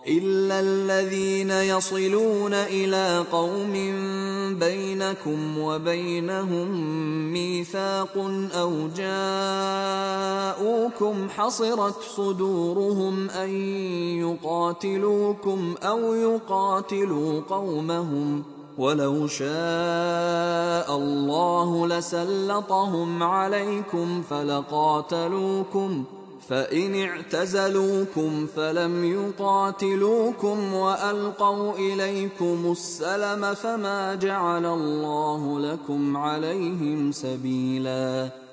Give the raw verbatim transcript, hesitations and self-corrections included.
إلا الذين يصلون إلى قوم بينكم وبينهم ميثاق أو جاءوكم حصرت صدورهم أن يقاتلوكم أو يقاتلوا قومهم، ولو شاء الله لسلطهم عليكم فلقاتلوكم، فإن اعتزلوكم فلم يقاتلوكم وألقوا إليكم السلم فما جعل الله لكم عليهم سبيلا.